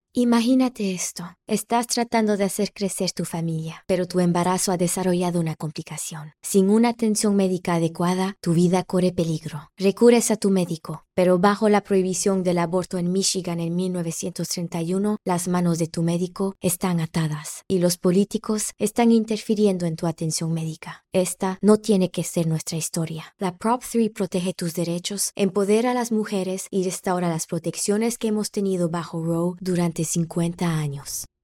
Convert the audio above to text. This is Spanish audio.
Imagínate esto. Estás tratando de hacer crecer tu familia, pero tu embarazo ha desarrollado una complicación. Sin una atención médica adecuada, tu vida corre peligro. Recurres a tu médico, pero bajo la prohibición del aborto en Michigan en 1931, las manos de tu médico están atadas y los políticos están interfiriendo en tu atención médica. Esta no tiene que ser nuestra historia. La Prop 3 protege tus derechos, empodera a las mujeres y restaura las protecciones que hemos tenido bajo Roe durante 50 años.